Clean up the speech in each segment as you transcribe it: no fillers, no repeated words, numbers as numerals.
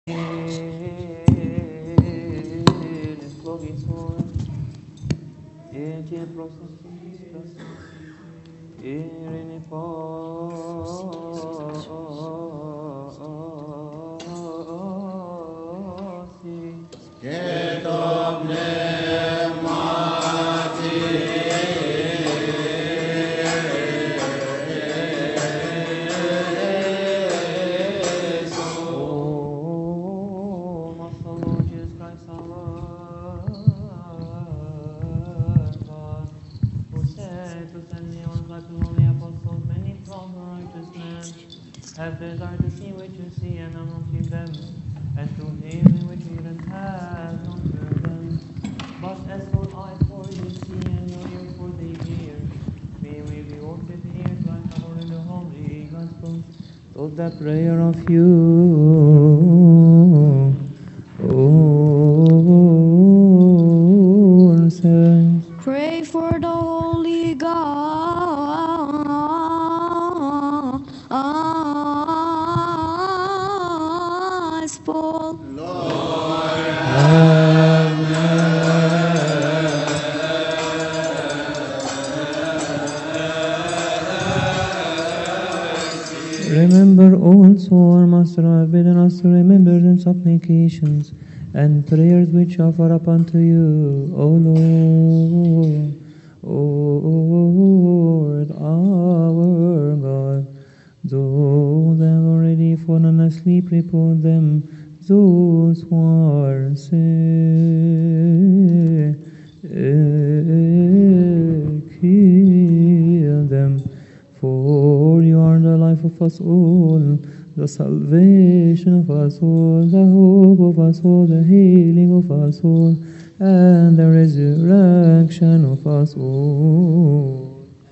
Have desired to see which you see and not keep them, and to hear which you don't have not heard them. But as for eye for you see and your ear for they hear, may we be walked with ears like our in the holy gospel. So the prayer of you, O saints. Pray for the Holy Gospel. Remember also our Master has bidden us to remember them supplications and prayers which offer up unto you, O Lord, our God. Those that have already fallen asleep, repose them. Those who are sick, heal them. For you are the life of us all, the salvation of us all, the hope of us all, the healing of us all, and the resurrection of us all.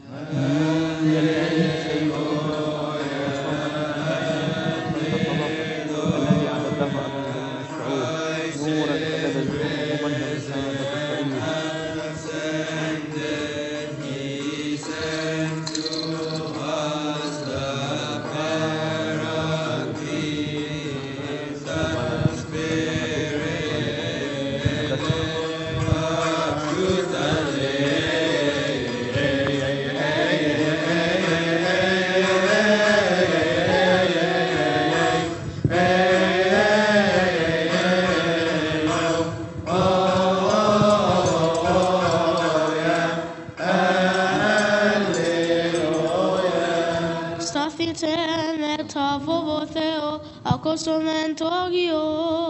Acostumentogio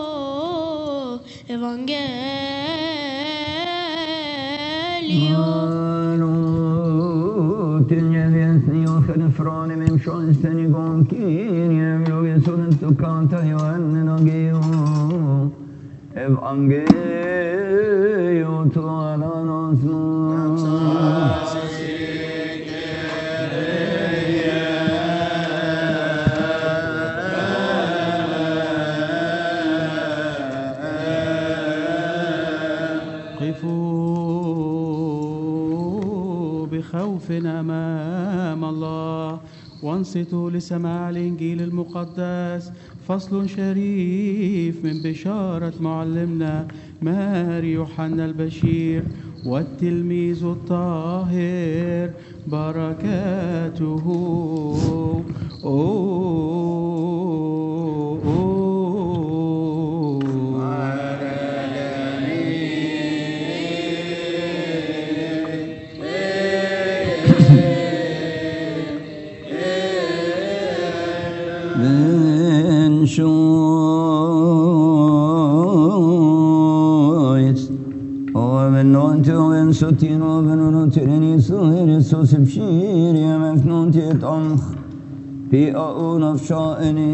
Evangelio. Från min sjönsten igång Kyrie, jag är sådan att kanta Johannen och Geo Evangelio talar oss قفوا بخوف أمام الله وانصتوا لسماع الإنجيل المقدس. فصل شريف من بشارة معلمنا ماري يوحنا البشير والتلميذ الطاهر بركاته. Sotino venono tireni suhir sosib shir yemefnon tet anch bi aun of sha'ani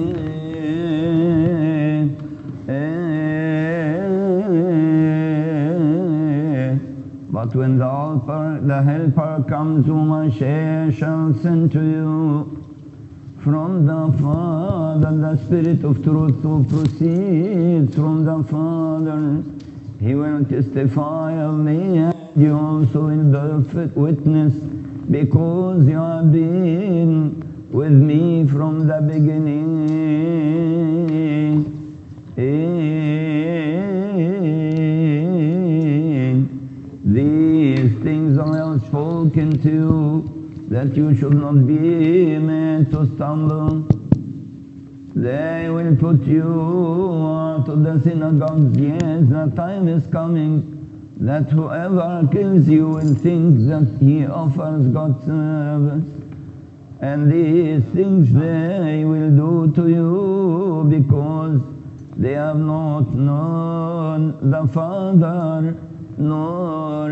but when the helper comes whom I shall send to you from the Father, the Spirit of truth who proceeds from the Father, he will testify of me. You also will bear witness, because you have been with me from the beginning. These things I have spoken to you, that you should not be made to stumble. They will put you out of the synagogues. Yes, the time is coming that whoever kills you will think that he offers God service. And these things they will do to you because they have not known the Father nor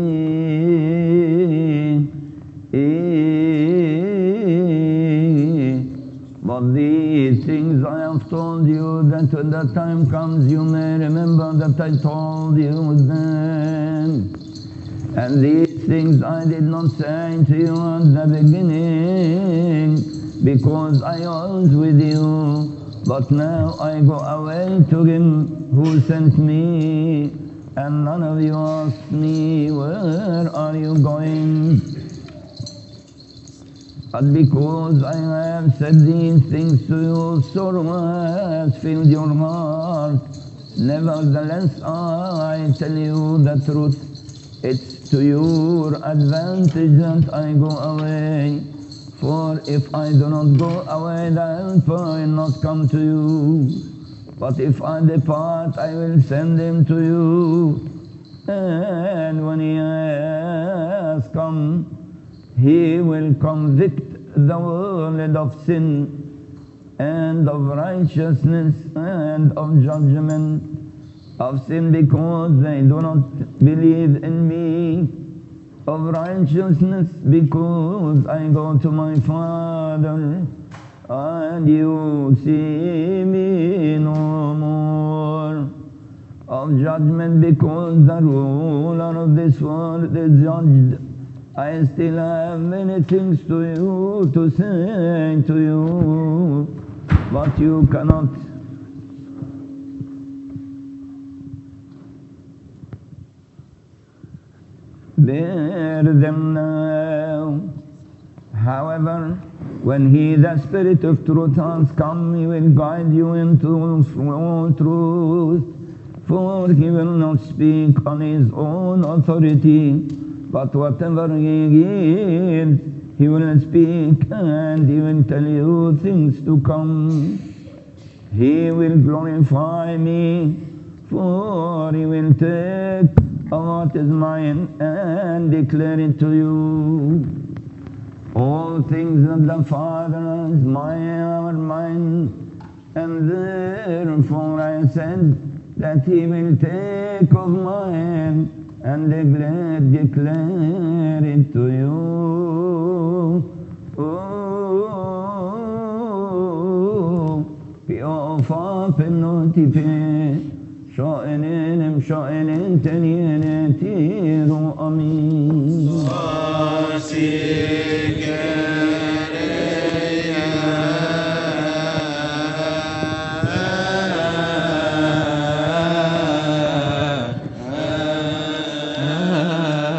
me. But these things I have told you, that when the time comes you may remember that I told you then. And these things I did not say to you at the beginning, because I was with you. But now I go away to him who sent me, and none of you asked me, where are you going? But because I have said these things to you, sorrow has filled your heart. Nevertheless, I tell you the truth. It's to your advantage that I go away. For if I do not go away, the helper will not come to you. But if I depart, I will send him to you. And when he has come, he will convict the world of sin and of righteousness and of judgment. Of sin because they do not believe in me. Of righteousness because I go to my Father and you see me no more. Of judgment because the ruler of this world is judged. I still have many things to you to say to you, but you cannot. Bear them now. However, when he, the Spirit of truth, has come, he will guide you into all truth, for he will not speak on his own authority, but whatever he hears, he will speak, and he will tell you things to come. He will glorify me, for he will take what is mine and declare it to you. All things of the Father is mine are mine, and therefore I said that he will take of mine and declare it to you. Piofa penoti pe شائنين مشائنين تنين تيرو أمين